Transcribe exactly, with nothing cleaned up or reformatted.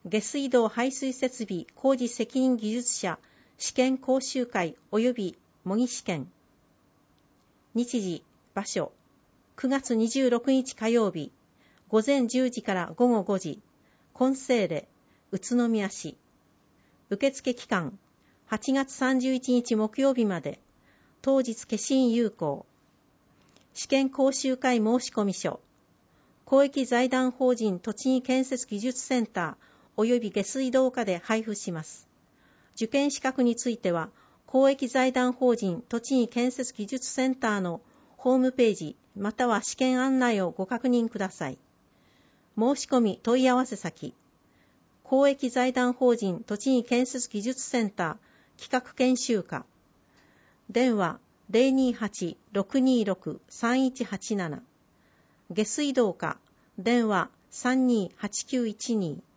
下水道排水設備工事責任技術者試験講習会及び模擬試験。日時、場所、くがつにじゅうろくにち火曜日、午前じゅうじから午後ごじ、金星例、宇都宮市。受付期間、はちがつさんじゅういちにち木曜日まで、当日消印有効。試験講習会申込書、公益財団法人栃木建設技術センター及び下水道課で配布します。受験資格については、公益財団法人栃木建設技術センターのホームページまたは試験案内をご確認ください。申し込み問い合わせ先、公益財団法人栃木建設技術センター企画研修課、電話 ゼロにーはち ろくにーろく さんいちはちなな、下水道課、電話 さんにーはちきゅういちにー